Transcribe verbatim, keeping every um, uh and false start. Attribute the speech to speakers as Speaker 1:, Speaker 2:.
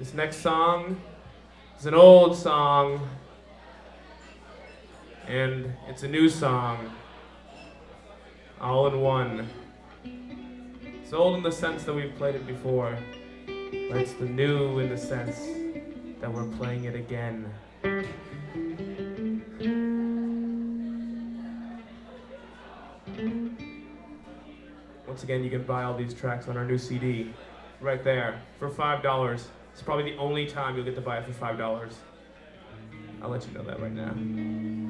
Speaker 1: This next song is an old song, and it's a new song, all in one. It's old in the sense that we've played it before, but it's the new in the sense that we're playing it again. Once again, you can buy all these tracks on our new C D, right there, for five dollars. It's probably the only time you'll get to buy it for five dollars. I'll let you know that right now.